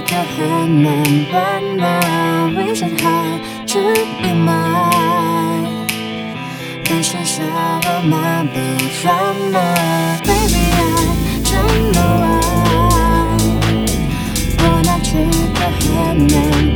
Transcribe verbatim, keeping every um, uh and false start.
个很难办啊，危险还只隐瞒，但剩下了麻痹烦恼。Baby I don't know why，我那去的很难。